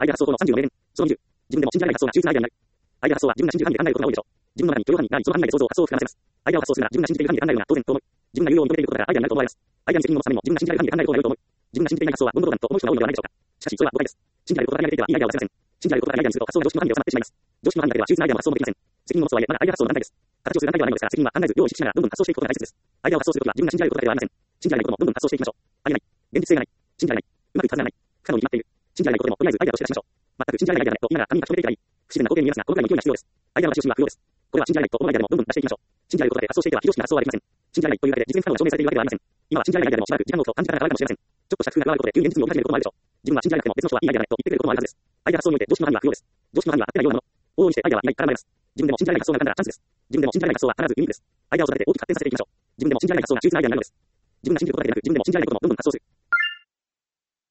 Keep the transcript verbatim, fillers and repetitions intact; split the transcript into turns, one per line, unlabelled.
アイデア発想法のさんじゅうの名言。そのにじゅう。自分でも信じられない発想が秀逸なアイデアになる。アイデア発想は自分が信じる範囲で考えることが多いでしょう。自分の中に許容範囲があり、その範囲内で想像、発想を膨らませます。アイデアを発想するなら自分が信じている範囲で考えるのが当然と思う。自分が有用を認めていることだからアイデアになると思われます。アイデアに責任を持つためにも自分が信じられる範囲で考えることが良いと思う。自分が信じていない発想は論語道断と思う人が多いのではないでしょうか。しかし、それは誤解です。信じられることができればいいアイデアを出せません。信じられることがないアイデアにすると発想が常識の範囲で収まってしまいます。常識の範囲だけでは秀逸なアイデアも発想もできません。責任を持つとはいえ、まだアイデア発想の段階です。形をする段階ではないのですから、責任は考えず、用意しながらどんどん発想していくことが大切です。アイデアを発想するときは自分が信じられることだけではありません。信じられないこともどんどん発想していきましょう。ありえない。現実性がない。信じられない。うまくいくはずがない。不可能に決まっている。信じられないことでもとりあえずアイデアとして出しましょう。全く信じられないアイデアだと言いながら他人が証明できればいい。不自然な光景に見えますが、このくらいの勢いが必要です。アイデアの出し惜しみは不要です。これは信じられないと思うアイデアでもどんどん出していきましょう。信じられることだけ発想していては非常識な発想はできません。信じられないというだけで実現不可能が証明されているわけではありません。今は信じられないアイデアでもしばらく時間の多くを感じ方が変わるかもしれません。ちょっとした工夫が加わることで急に現実に起き始めることもあるでしょう。自分は信じられなくても別の人はいいアイデアだと言ってくれることもあるはずです。アイデア発想において常識の範囲は不要です。常識の範囲は合ってないようなもの。往々にしてアイデアは意外から生まれます。自分でも信じられない発想が浮かんだらチャンスです。自分でも信じられない発想は必ずユニークです。アイデアを育てて大きく発展させていきましょう。自分でも信じられない発想が秀逸なアイデアになるのです。自分が信じることだけでなく、自分でも信じられないこともどんどん発想する。